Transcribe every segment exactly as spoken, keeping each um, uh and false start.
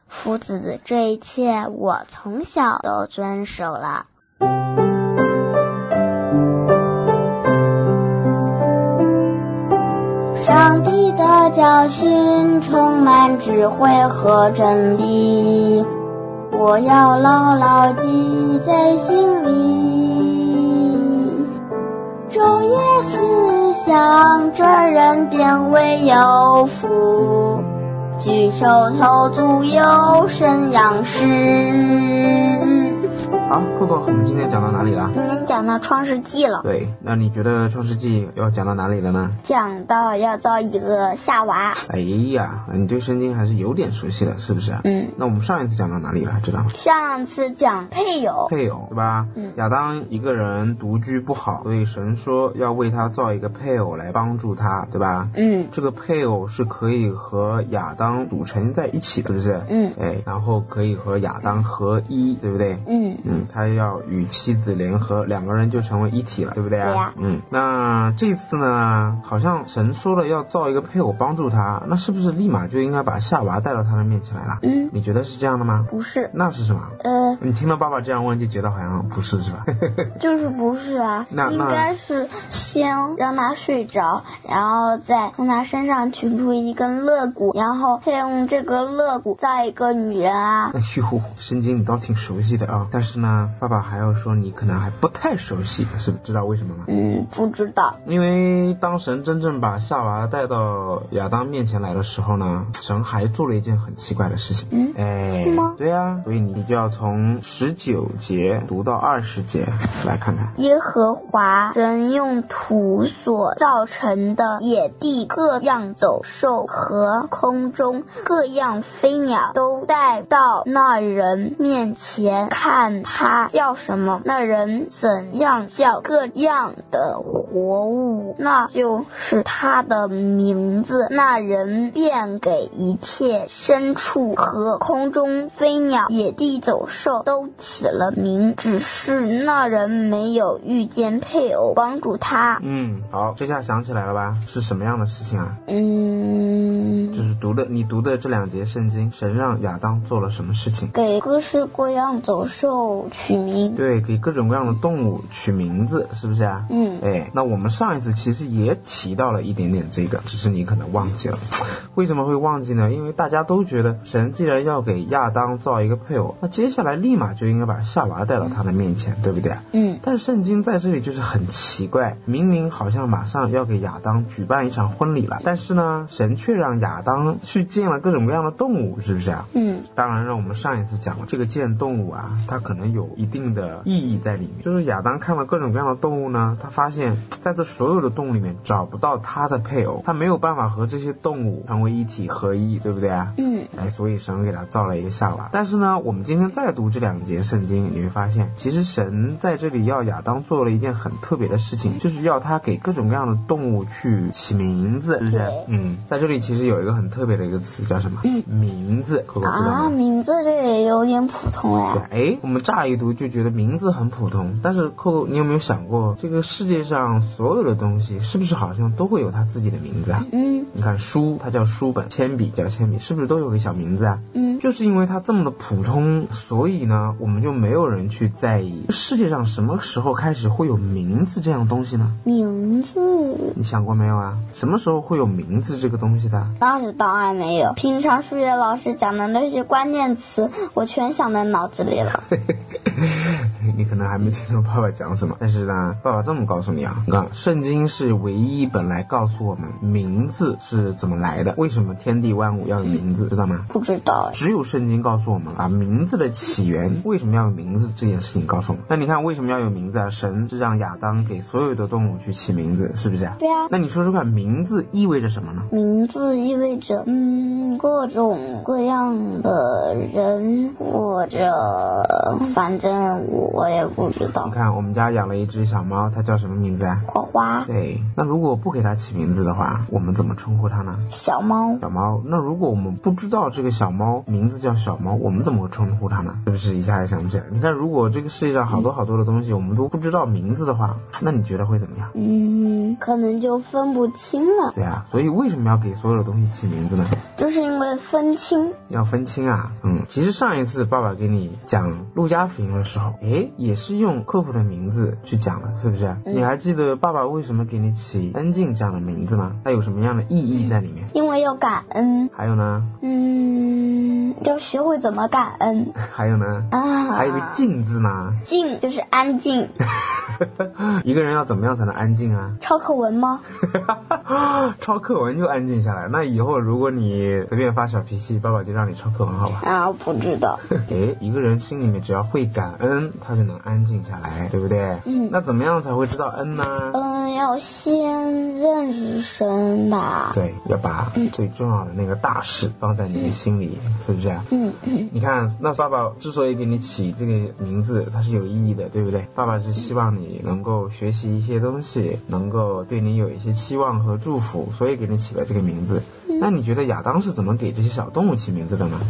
夫子，这一切我从小都遵守了。上帝的教训充满智慧和真理，我要牢牢记在心里。昼夜思想，这人便为有福，举手投足有神样式。 好，扣扣，我们今天讲到哪里了？ 今天讲到创世纪了。 对，那你觉得创世纪要讲到哪里了呢？ 讲到要造一个夏娃。 哎呀，你对圣经还是有点熟悉的，是不是？ 嗯。 那我们上一次讲到哪里了？知道吗？ 上次讲配偶。 配偶，对吧？ 嗯。 亚当一个人独居不好，所以神说要为他造一个配偶来帮助他，对吧？ 嗯。 这个配偶是可以和亚当组成在一起的，是不是？ 嗯。 哎，然后可以和亚当合一，对不对？ 嗯。 嗯，他要与妻子联合，两个人就成为一体了，对不对啊？ 对呀。 嗯，那这次呢，好像神说了要造一个配偶帮助他，那是不是立马就应该把夏娃带到他的面前来了？ 嗯， 你觉得是这样的吗？ 不是。 那是什么？ 呃， 你听到爸爸这样问就觉得好像不是，是吧？ 就是不是啊， 那应该是先让他睡着，然后再从他身上取出一根肋骨，然后再用这个肋骨造一个女人啊。 哎呦，圣经你倒挺熟悉的啊，但是呢，爸爸还要说你可能还不太熟悉，是知道为什么吗？ 嗯，不知道。 因为当神真正把夏娃带到亚当面前来的时候呢，神还做了一件很奇怪的事情。 嗯， 哎， 是吗？ 对啊，所以你就要从十九节读到二十节来看看。 耶和华神用土所造成的野地各样走兽和空中各样飞鸟都带到那人面前，看他叫什么，那人怎样叫各样的活物，那就是他的名字。那人便给一切牲畜和空中飞鸟、野地走兽都起了名，只是那人没有遇见配偶帮助他。 嗯，好，这下想起来了吧？是什么样的事情啊？ 嗯， 就是读的你读的这两节圣经，神让亚当做了什么事情？ 给各式各样走兽取名。 对，给各种各样的动物取名字，是不是啊？ 嗯， 哎，那我们上一次其实也提到了一点点这个，只是你可能忘记了。为什么会忘记呢？因为大家都觉得神既然要给亚当造一个配偶，那接下来立马就应该把夏娃带到他的面前，对不对？ 嗯， 但是圣经在这里就是很奇怪，明明好像马上要给亚当举办一场婚礼了，但是呢，神却让亚当去见了各种各样的动物，是不是啊？ 嗯， 当然，让我们上一次讲了，这个见动物啊，它可能有一定的意义在里面。就是亚当看了各种各样的动物呢，他发现在这所有的动物里面找不到他的配偶，他没有办法和这些动物成为一体合一，对不对啊？ 嗯， 哎，所以神给他造了一个夏娃。但是呢，我们今天再读这两节圣经，你会发现，其实神在这里要亚当做了一件很特别的事情，就是要他给各种各样的动物去起名字，是不是？嗯，在这里其实有一个很特别的一个词叫什么？ 嗯， 名字，可可知道吗？ 啊，名字这也有点普通哎。 哎，我们乍一读就觉得名字很普通，但是扣扣，你有没有想过，这个世界上所有的东西是不是好像都会有它自己的名字啊？ 嗯， 你看书，它叫书本；铅笔叫铅笔，是不是都有个小名字啊？ 嗯， 就是因为它这么的普通，所以呢，我们就没有人去在意。世界上什么时候开始会有名字这样的东西呢？ 名字， 你想过没有啊？什么时候会有名字这个东西的？ 那是当然没有。平常数学老师讲的那些关键词，我全想在脑子里了。 你可能还没听懂爸爸讲什么，但是呢，爸爸这么告诉你啊，你看，圣经是唯一本来告诉我们名字是怎么来的，为什么天地万物要有名字，知道吗？ 不知道， 只有圣经告诉我们啊，名字的起源，为什么要有名字这件事情告诉我们。那你看为什么要有名字啊？神是让亚当给所有的动物去起名字，是不是啊？ 对啊。 那你说说看，名字意味着什么呢？ 名字意味着，嗯，各种各样的人，或者反正我我也不知道。 你看我们家养了一只小猫，它叫什么名字啊？ 花花。 对，那如果不给它起名字的话，我们怎么称呼它呢？ 小猫。 小猫。那如果我们不知道这个小猫名字叫小猫，我们怎么称呼它呢？是不是一下也想不起来？你看，如果这个世界上好多好多的东西我们都不知道名字的话，那你觉得会怎么样？ 嗯，可能就分不清了。 对啊，所以为什么要给所有的东西起名字呢？ 就是因为分清。 要分清啊。嗯，其实上一次爸爸给你讲路加福音的时候，诶，也是用客户的名字去讲了，是不是？嗯、你还记得爸爸为什么给你起恩静这样的名字吗？它有什么样的意义在里面？ 因为要感恩。 还有呢？ 嗯，要学会怎么感恩。 还有呢？ 啊， 还有一个静字呢。 静就是安静。 一个人要怎么样才能安静啊？ 抄课文吗？ 抄课文就安静下来。那以后如果你随便发小脾气，爸爸就让你抄课文，好吧？ 啊，不知道。 诶，一个人心里面只要会感恩，他就能安静下来，对不对？ 嗯。 那怎么样才会知道恩呢？ 嗯，要先认识神吧。 对，要把最重要的那个大事放在你的心里，嗯、是不是？ 嗯嗯。 你看，那爸爸之所以给你起这个名字，它是有意义的，对不对？爸爸是希望你能够学习一些东西，能够对你有一些期望和祝福，所以给你起了这个名字。嗯、那你觉得亚当是怎么给这些小动物起名字的呢？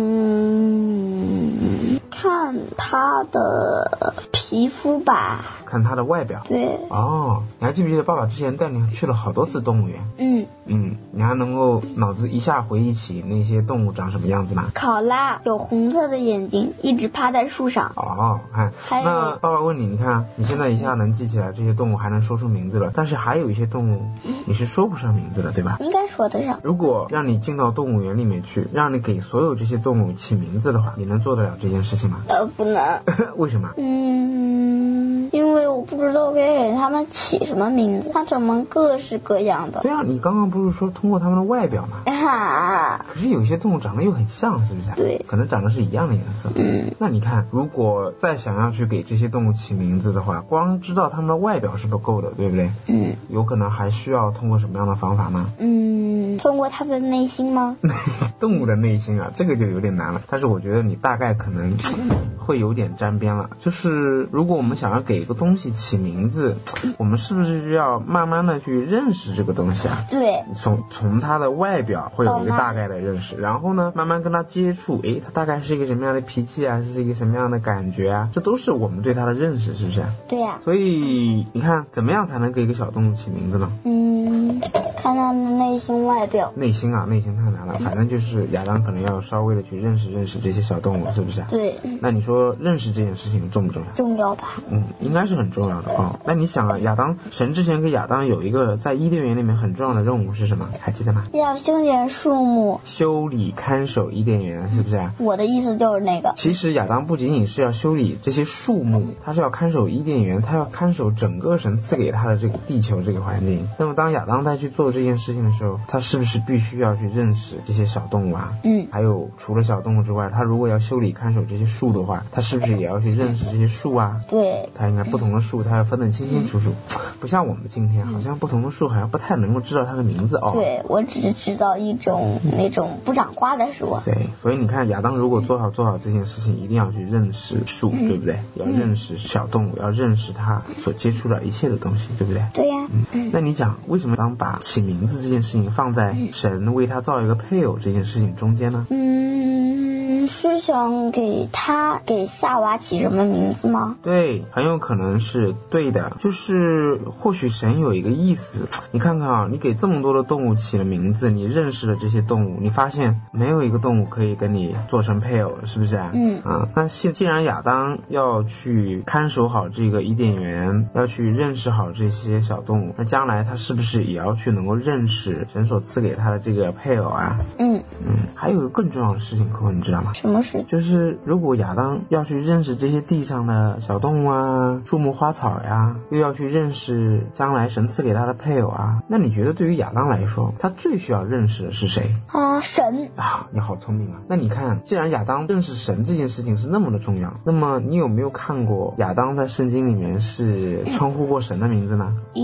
嗯，看它的皮肤吧。 看它的外表。 对。 哦，你还记不记得爸爸之前带你去了好多次动物园？ 嗯嗯，你还能够脑子一下回忆起那些动物长什么样子吗？ 考拉有红色的眼睛，一直趴在树上。 哦，看，那爸爸问你，你看你现在一下能记起来这些动物，还能说出名字了，但是还有一些动物你是说不上名字的，对吧？ 应该说得上。 如果让你进到动物园里面去，让你给所有这些动物起名字的话，你能做得了这件事情吗？ 呃，不能。 为什么？ 嗯，因为我不知道该给他们起什么名字，它怎么各式各样的。 对啊，你刚刚不是说通过它们的外表吗？ 啊， 可是有些动物长得又很像，是不是？ 对， 可能长得是一样的颜色。 嗯， 那你看，如果再想要去给这些动物起名字的话，光知道它们的外表是不够的，对不对？ 嗯， 有可能还需要通过什么样的方法吗？ 嗯，通过它的内心吗？ 动物的内心啊，这个就有点难了。但是我觉得你大概可能会有点沾边了。就是如果我们想要给一个东西起名字，我们是不是要慢慢的去认识这个东西啊？ 对， 从从它的外表会有一个大概的认识，然后呢，慢慢跟它接触，诶，它大概是一个什么样的脾气啊，是一个什么样的感觉啊，这都是我们对它的认识，是不是？ 对呀、啊。 所以你看，怎么样才能给一个小动物起名字呢？ 嗯，看它的内心外表。 内心啊，内心太难了，反正就是亚当可能要稍微的去认识认识这些小动物，是不是？ 对。 那你说认识这件事情重不重要？ 重要吧。 嗯，应该是很重要的哦。那你想啊，亚当神之前给亚当有一个在伊甸园里面很重要的任务是什么？还记得吗？ 要修剪树木， 修理看守伊甸园，是不是？ 我的意思就是那个。 其实亚当不仅仅是要修理这些树木，他是要看守伊甸园，他要看守整个神赐给他的这个地球这个环境。那么当亚当在去做这件事情的时候，他是不是必须要去认识这些小动物啊？ 嗯。 还有除了小动物之外，他如果要修理看守这些树的话，他是不是也要去认识这些树啊？ 对。 他应该不同的树，他要分得清清楚楚，不像我们今天好像不同的树好像不太能够知道它的名字哦。 对，我只是知道一种那种不长花的树。 对，所以你看亚当如果做好做好这件事情，一定要去认识树，嗯、对不对？要认识小动物，要认识他所接触的一切的东西，对不对？ 对呀、啊。 嗯。那你讲为什么当把起名字这件事情放在神为他造一个配偶这件事情中间呢？ 嗯，是想给他给夏娃起什么名字吗？ 对，很有可能是对的，就是或许神有一个意思。你看看啊，你给这么多的动物起了名字，你认识了这些动物，你发现没有一个动物可以跟你做成配偶，是不是啊？ 嗯啊，那既然亚当要去看守好这个伊甸园，要去认识好这些小动物，那将来他是不是也要去能够认识神所赐给他的这个配偶啊？ 嗯嗯，还有一个更重要的事情，可可你知道吗？ 什么事？ 就是如果亚当要去认识这些地上的小动物啊、树木花草呀，又要去认识将来神赐给他的配偶啊，那你觉得对于亚当来说，他最需要认识的是谁啊？神啊！你好聪明啊！那你看，既然亚当认识神这件事情是那么的重要，那么你有没有看过亚当在圣经里面是称呼过神的名字呢？ 应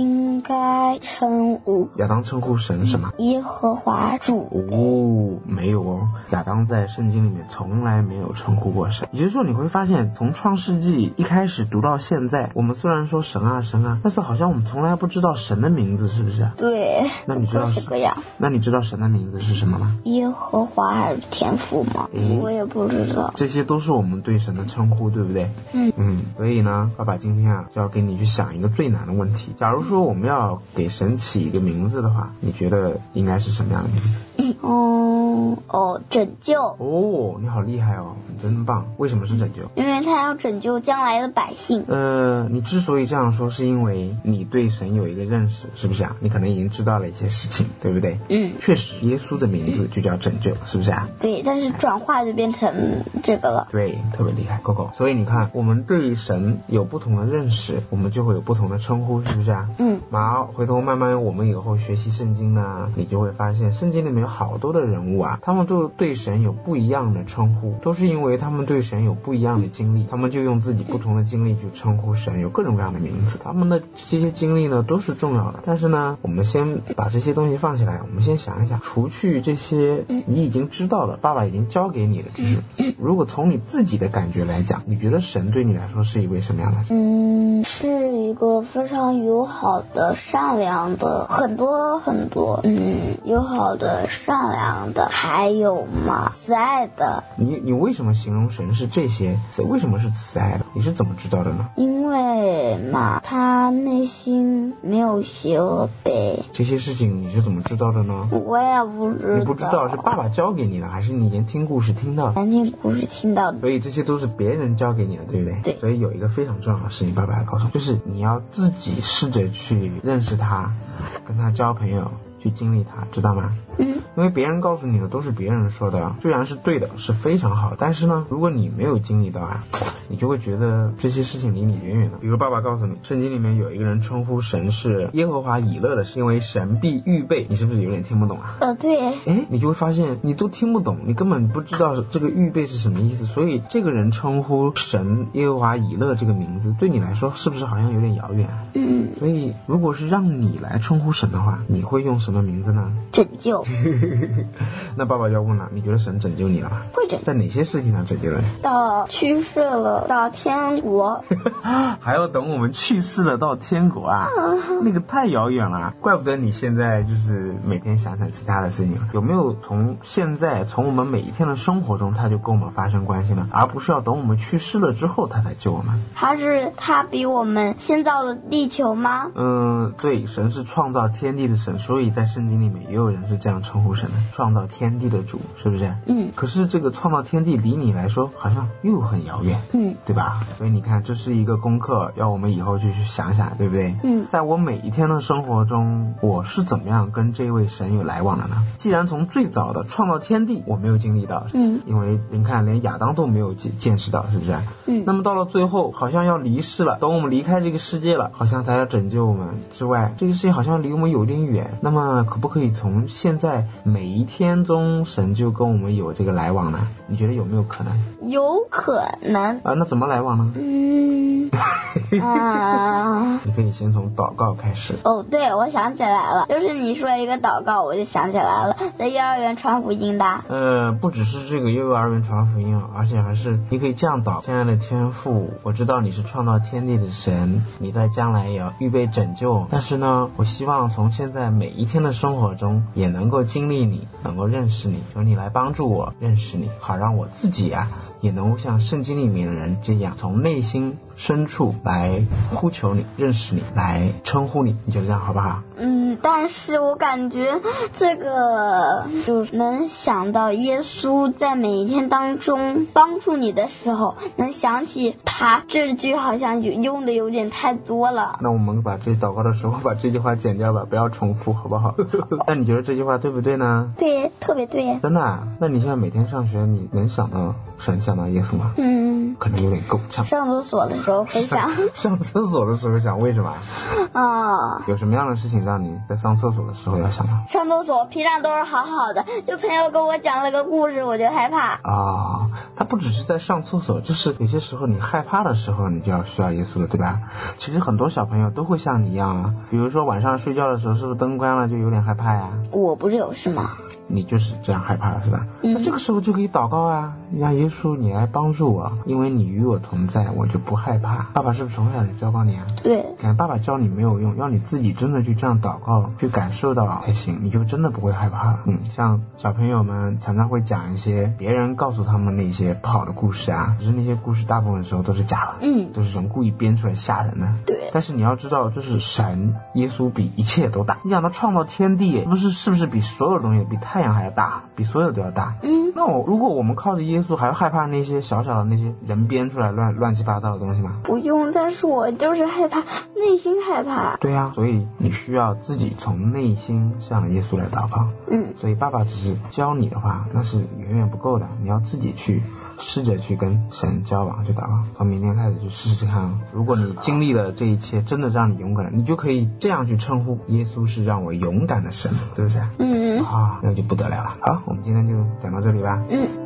该称呼亚当称呼神什么？ 耶和华主。 哦，没有哦，亚当在圣经里面从来没有称呼过神。也就是说，你会发现从创世纪一开始读到现在，我们虽然说神啊神啊，但是好像我们从来不知道神的名字，是不是？ 对， 那你知道是这样。 那你知道神的名字是什么吗？ 耶和华还是天父吗？我也不知道。 这些都是我们对神的称呼，对不对？ 嗯嗯，所以呢，爸爸今天啊就要给你去想一个最难的问题。假如说我们要给神起一个名字的话，你觉得应该是什么样的名字？ 嗯哦哦，拯救。 哦，你好厉害哦，你真棒。为什么是拯救？ 因为他要拯救将来的百姓。 呃，你之所以这样说，是因为你对神有一个认识，是不是啊？你可能已经知道了一些事情，对不对？ 嗯， 确实，耶稣的名字就叫拯救，是不是啊？ 对，但是转化就变成这个了。 对，特别厉害 ，Coco。所以你看，我们对神有不同的认识，我们就会有不同的称呼，是不是啊？ 嗯。 好，回头慢慢我们以后学习圣经呢，你就会发现，圣经里面有好多的人物啊，他们都对神有不一样的称呼，都是因为他们对神有不一样的经历，他们就用自己不同的经历去称呼神，有各种各样的名字。他们的这些经历呢，都是重要的。但是呢，我们先把这些东西放起来，我们先想一想，除去这些你已经知道的，爸爸已经教给你的知识，如果从你自己的感觉来讲，你觉得神对你来说是一位什么样的人？ 嗯，是一个非常友好的、善良的，很多很多，嗯，友好的、善良的，还有嘛，慈爱的。 你你为什么形容神是这些？为什么是慈爱的？你是怎么知道的呢？ 因为嘛，他内心没有邪恶呗。 这些事情你是怎么知道的呢？ 我也不知道。 你不知道是爸爸教给你的，还是你以前听故事听到的？ 听故事听到的。 所以这些都是别人教给你的，对不对？ 对。 所以有一个非常重要的事情，爸爸要告诉你，就是你要自己试着去认识他，跟他交朋友，去经历他，知道吗？ 嗯。 因为别人告诉你的都是别人说的，虽然是对的，是非常好，但是呢，如果你没有经历到啊，你就会觉得这些事情离你远远的。比如爸爸告诉你，圣经里面有一个人称呼神是耶和华以勒的，是因为神必预备，你是不是有点听不懂啊？ 呃，对。 哎，你就会发现你都听不懂，你根本不知道这个预备是什么意思，所以这个人称呼神耶和华以勒这个名字，对你来说是不是好像有点遥远？ 嗯。 所以如果是让你来称呼神的话，你会用什么名字呢？ 拯救。 那爸爸就要问了，你觉得神拯救你了吗？ 会拯救。 在哪些事情上拯救了你？ 到去世了，到天国。 还要等我们去世了到天国啊？那个太遥远了，怪不得你现在就是每天想想其他的事情。有没有从现在从我们每一天的生活中他就跟我们发生关系呢？而不是要等我们去世了之后他才救我们？ 他是他比我们先造了地球吗？ 嗯，对，神是创造天地的神，所以在圣经里面也有人是这样称呼神的，创造天地的主，是不是？ 嗯。 可是这个创造天地离你来说好像又很遥远， 嗯， 对吧？所以你看，这是一个功课，要我们以后就去想想，对不对？ 嗯。 在我每一天的生活中，我是怎么样跟这位神有来往的呢？既然从最早的创造天地我没有经历到， 嗯， 因为你看连亚当都没有见见识到，是不是？ 嗯。 那么到了最后好像要离世了，等我们离开这个世界了，好像才要拯救我们之外，这个事情好像离我们有点远。那么可不可以从现在每一天中神就跟我们有这个来往呢？你觉得有没有可能？ 有可能啊，那怎么来往呢？ 嗯啊， 你可以先从祷告开始。 哦，对，我想起来了，就是你说一个祷告，我就想起来了，在幼儿园传福音的。 呃，不只是这个幼儿园传福音啊，而且还是你可以这样祷：亲爱的天父，我知道你是创造天地的神，你在将来也要预备拯救，但是呢，我希望从现在每一天的生活中也能够经历你，能够认识你，求你来帮助我认识你，好让我自己啊也能够像圣经里面的人这样，从内心深处来呼求你，认识你，来称呼你，你觉得这样好不好？ 嗯，但是我感觉这个就能想到耶稣在每一天当中帮助你的时候，能想起他，这句好像用的有点太多了。 那我们把这祷告的时候把这句话剪掉吧，不要重复，好不好？那你觉得这句话对不对呢？ 对，特别对。 真的啊？那你现在每天上学，你能想到神，想到耶稣吗？ 嗯。 嗯， 可能有点够呛。 上厕所的时候会想。 上厕所的时候想，为什么？ 啊、 有什么样的事情让你在上厕所的时候要想吗？ 上厕所平常都是好好的，就朋友跟我讲了个故事，我就害怕。 啊，他不只是在上厕所，就是有些时候你害怕的时候，你就要需要耶稣了，对吧？其实很多小朋友都会像你一样啊，比如说晚上睡觉的时候，是不是灯关了就有点害怕呀？ 我不是有事吗？ 你就是这样害怕了，是吧？ 嗯， 那这个时候就可以祷告啊，让耶稣你来帮助我，因为你与我同在，我就不害怕。爸爸是不是从小就教过你啊？ 对。 看爸爸教你没有用，要你自己真的去这样祷告，去感受到才行，你就真的不会害怕了。嗯，像小朋友们常常会讲一些别人告诉他们那些不好的故事啊，只是那些故事大部分时候都是假的， 嗯， 都是人故意编出来吓人的。 对。 但是你要知道，就是神耶稣比一切都大。你想他创造天地，不是是不是比所有东西，比太阳还要大，比所有都要大？ 嗯。 那我如果我们靠着耶稣，还要害怕那些小小的那些人编出来乱乱七八糟的东西吗？ 不用，但是我就是害怕，内心害怕。 对呀、啊，所以你需要自己从内心向耶稣来祷告。 嗯。 所以爸爸只是教你的话，那是远远不够的，你要自己去试着去跟神交往，去祷告。从明天开始去试试看，如果你经历了这一切，真的让你勇敢了，你就可以这样去称呼耶稣是让我勇敢的神，对不对？ 嗯。 啊，那就不得了了。好，我们今天就讲到这里吧。 嗯。